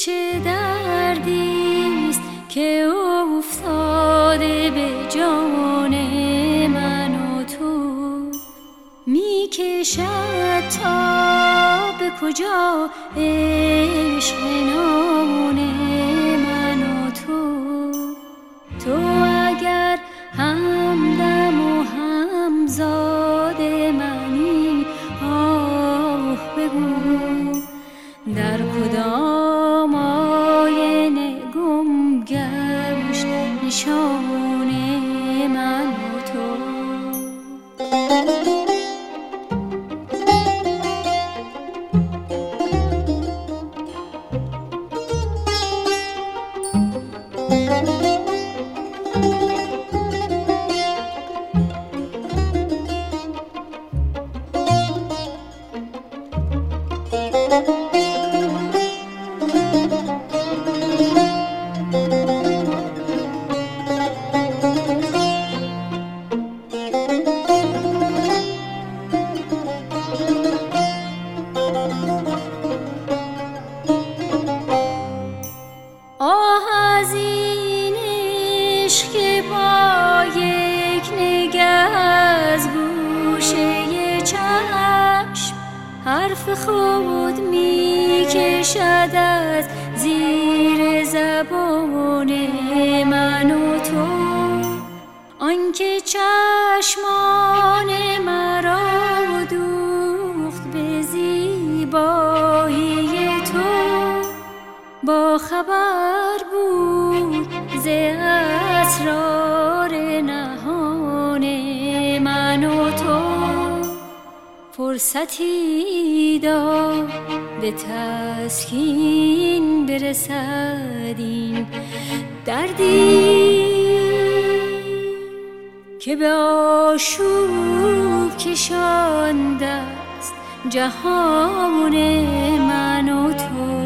چه دردیست که افتاده به جان من و تو، می کشد تا به کجا عشق نان من و تو اگر همدم و همزاد منی، آه بگو در کدام آینه گم گشت نشان من و تو. آه از این عشق که با یک نگاه از گوشه چشم حرف خود می کشد از زیر زبان من و تو، آنکه چشمان مرا دوخت به زیبایی تو، با خبر بود ز اسرار نهان من و تو، فرصتی داد به تسکین برسد این دردی که به آشوب کشانده است جهان من و تو.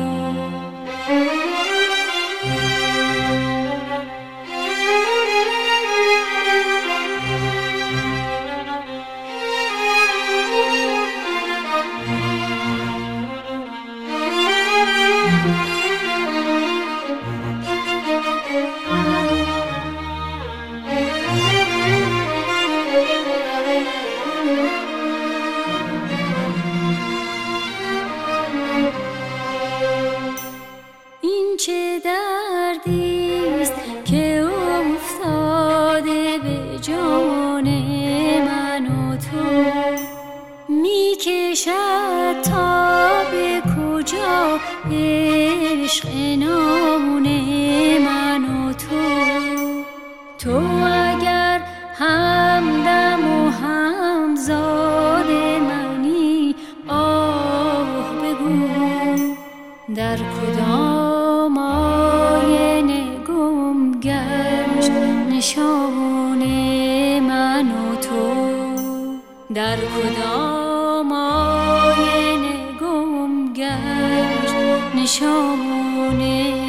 چه دردیست که افتاده به جان من و تو، می کشد تا به کجا عشق نان من و تو اگر همدم و همزاد منی، آه بگو در کدام آینه گم گشت نشان من و تو، در کدام آینه گم گشت نشان